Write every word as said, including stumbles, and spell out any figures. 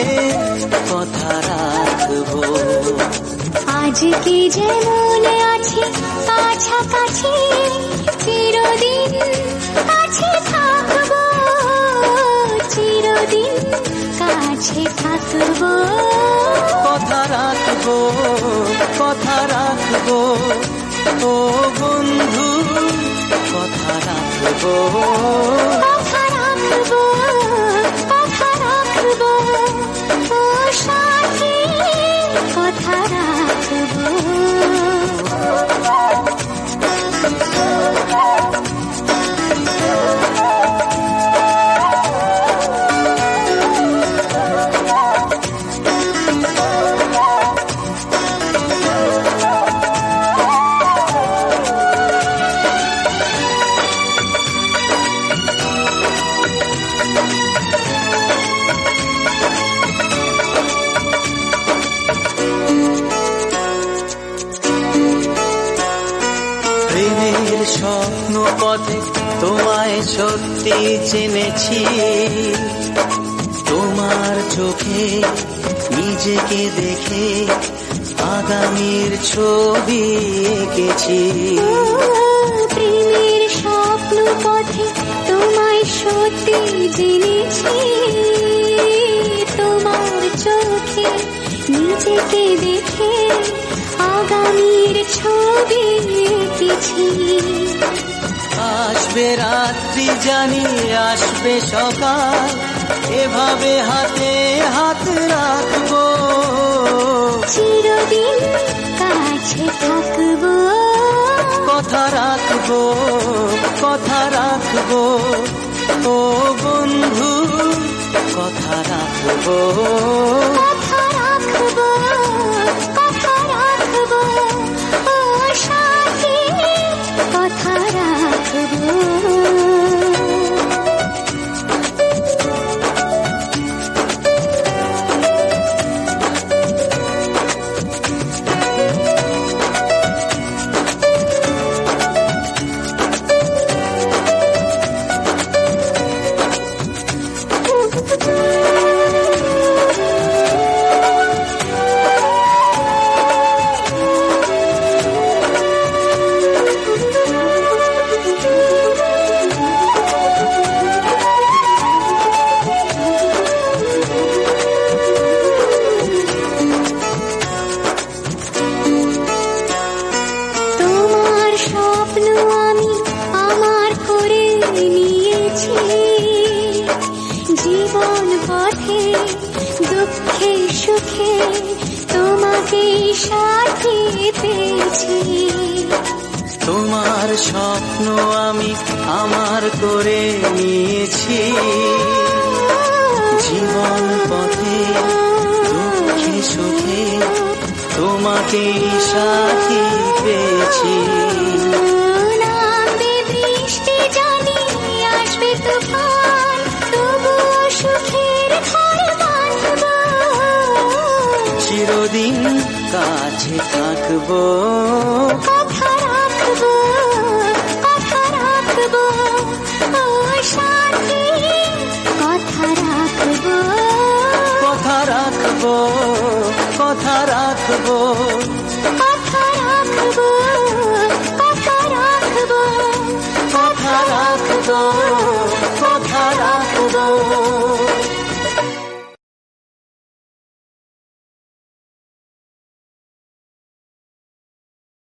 কথা রাখবো। আজকে যেমন আছি কাছাকাছি, চিরদিন কাছে থাকবো, চিরদিন কাছে থাকবো। কথা রাখবো, কথা রাখবো, ও বন্ধু কথা রাখবো। কথা রাখবো, কথা রাখবো, ও সাথী কথা রাখবো। প্রেমের স্বপ্ন পথে তোমায় সত্যি জেনেছি, তোমার চোখে নিজেকে দেখে আগামীর ছবি এঁকেছি। প্রেমের স্বপ্ন পথে তোমায় সত্যি জেনেছি, তোমার চোখে নিজেকে দেখে আগামীর ছবি এঁকেছি। আসবে রাত্রি জানি আসবে সকাল, এভাবে হাতে হাত রাখবো, চিরদিন কাছে থাকবো। কথা রাখবো, কথা রাখবো, ও বন্ধু কথা রাখবো। কথা রাখবো, কথা রাখবো, ও সাথী কথা রাখবো। জীবন পথে দুঃখে সুখে তোমাকে সাথী পেয়েছি। তোমার স্বপ্ন আমি আমার করে নিয়েছি, জীবন পথে দুঃখে সুখে তোমাকে সাথী পেয়েছি। চিরদিন কাছে থাকবো, কথা রাখবো, কথা রাখবো, ও সাথী কথা রাখবো। কথা রাখবো, কথা রাখবো, কথা রাখবো, কথা রাখবো, কথা রাখবো, কথা রাখবো।